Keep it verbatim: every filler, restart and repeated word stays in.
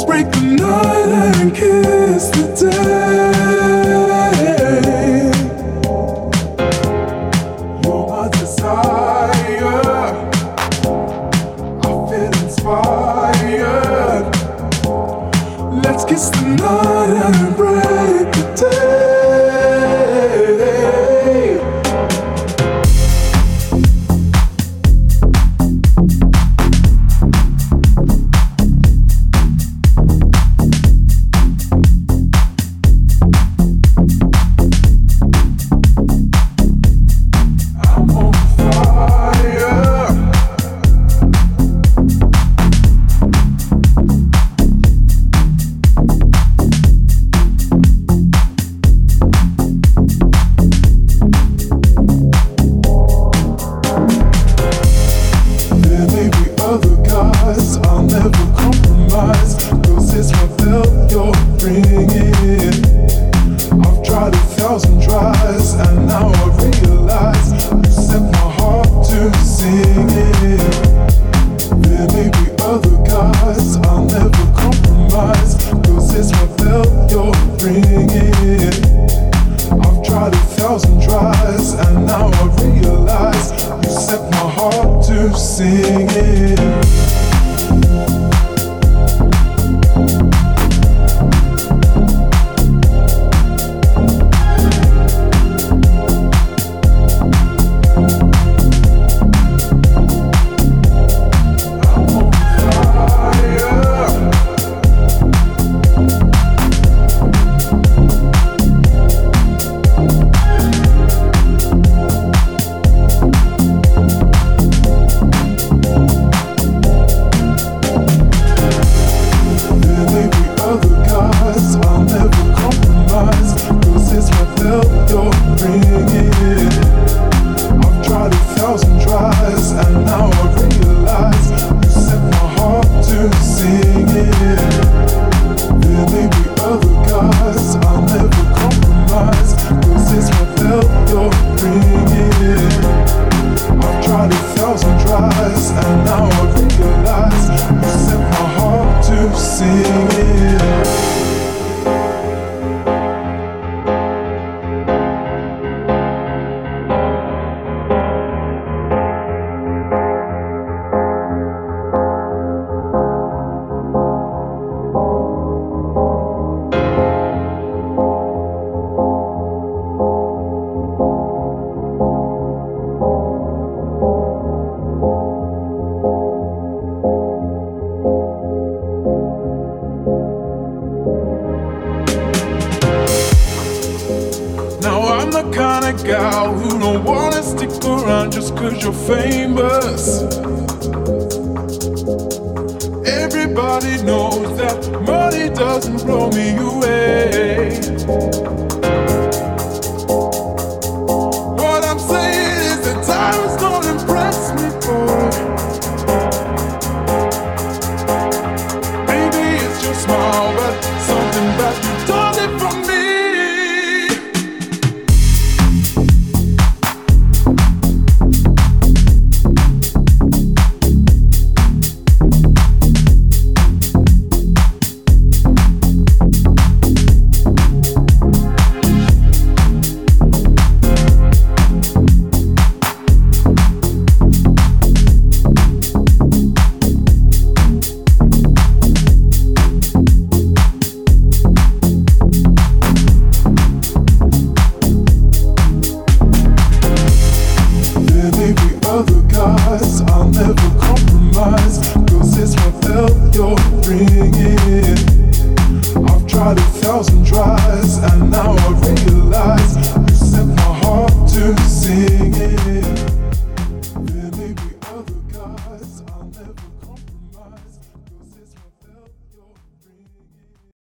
break the night and kiss the day. You're my desire, I feel inspired. Let's kiss the night and break the day. I'll never compromise, 'cause it's my belt you're bringing. I've tried a thousand tries and now I realize you set my heart to singing. There may be other guys, I'll never compromise, 'cause it's my belt you're bringing. I've tried a thousand tries and now I realize you set my heart to singing. Gal who don't wanna stick around just 'cause you're famous. Everybody knows that money doesn't blow me away.